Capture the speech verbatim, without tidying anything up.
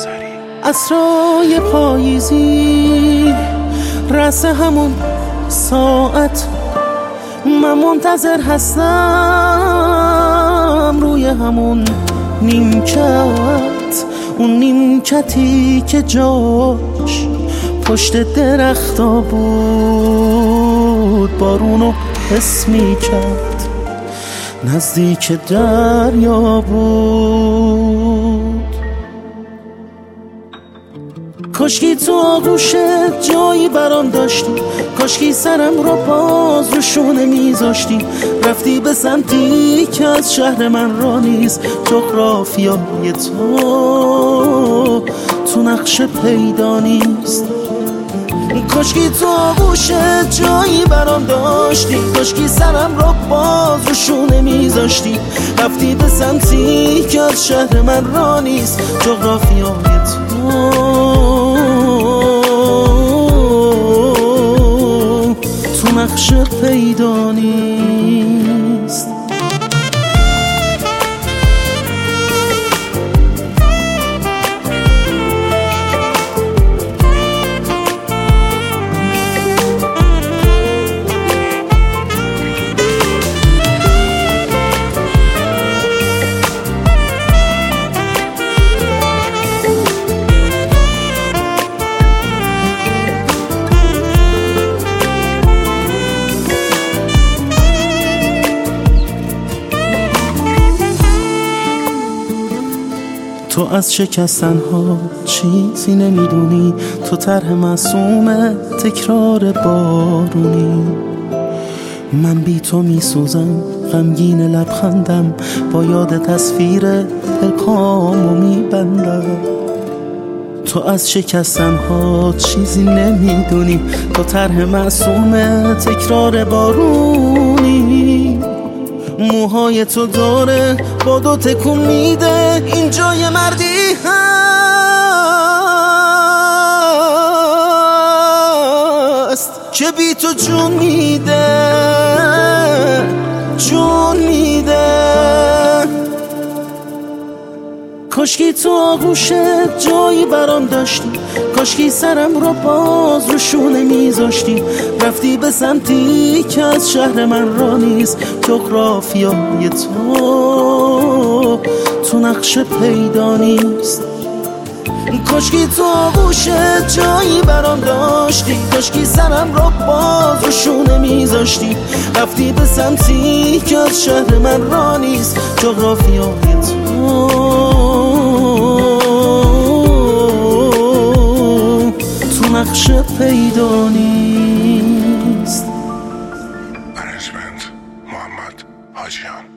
عصرای پاییزی رس همون ساعت من منتظر هستم روی همون نیمکت، اون نیمکتی که جاش پشت درختا بود، بارونو حس می کرد نزدیک دریا بود. کاشکی تو آغوشت جایی برام داشتی، کاشکی سرم رو باز رو شونه میذاشتی، رفتی به سمتی که از شهر من را نیست، جغرافیای تو تو نقشه پیدا نیست. کاشکی تو آغوشت جایی برام داشتی، کاشکی سرم رو باز رو شونه میذاشتی، رفتی به سمتی که از شهر من را نیست، جغرافیای تو تو نقشه پیدا نیست. تو از شکستن ها چیزی نمیدونی، تو طرح معصوم تکرار بارونی. من بی تو میسوزم غمگین لبخندم، با یاد تصویر پلکامو میبندم. تو از شکستن ها چیزی نمیدونی، تو طرح معصوم تکرار بارونی. موهای تو داره با دو تکون میده، این جای مردی هست که بی تو جون میده، جون میده. کاشکی تو آغوشت جایی برام داشتی، کاشکی سرم رو باز رو شونه میذاشتی، رفتی به سمتی که از شهر من را نیست، جغرافیای تو تو نقشه پیدا نیست. کاشکی تو آغوشت جایی برام داشتی، کاشکی سرم رو باز رو شونه میذاشتی، رفتی به سمتی که از شهر من را نیست، جغرافیای تو تو نقشه پیدا نیست. منیجمنت محمد حاجیان.